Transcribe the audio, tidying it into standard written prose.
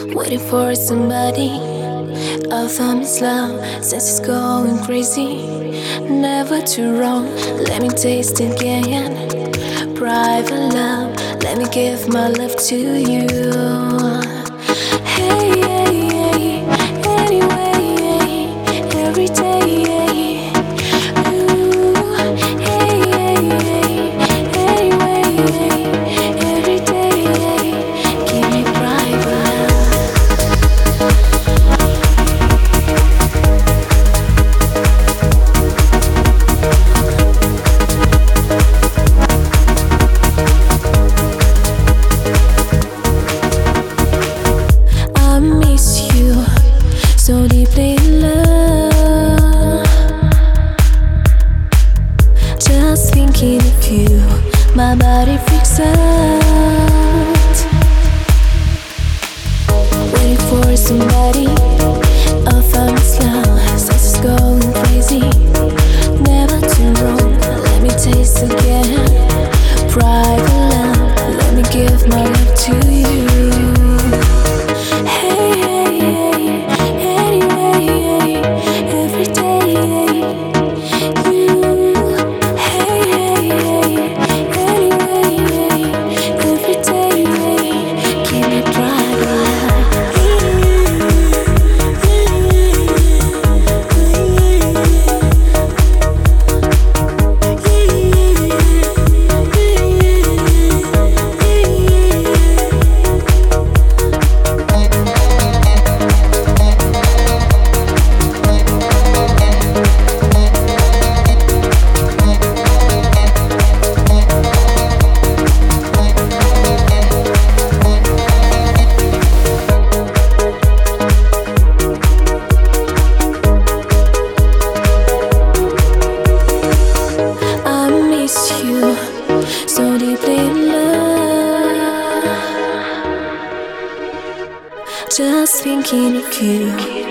Waiting for somebody. I found this love, since it's going crazy. Never too wrong, let me taste it again. Private love, let me give my love to you. Hey, hey, hey, anyway, every day. Ooh, hey, hey, hey, anyway, every day. Give me private. I miss you so deeply in love. Just thinking of you, my body freaks out. Waiting for somebody. I found this love, since it's going crazy. Never too wrong, let me taste again. Private love, let me give my love to you. Hey, hey, hey, anyway, every day. You, hey, hey, hey, anyway, every day. Keep me private. You so deeply in love. Just thinking of you.